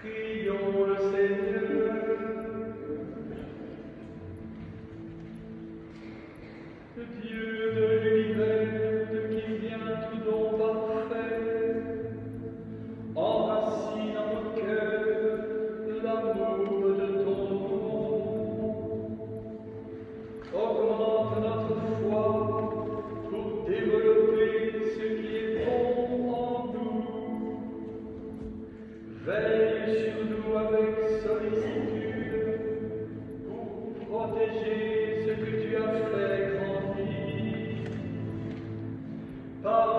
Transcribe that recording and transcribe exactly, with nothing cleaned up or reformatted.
Prions le Seigneur. Dieu de l'univers, de qui vient tout don parfait, enracine en nos cœurs l'amour de ton nom. Augmente notre foi pour développer ce qui est bon en nous. Veille sur nous avec sollicitude pour protéger ce que tu as fait grandir. Par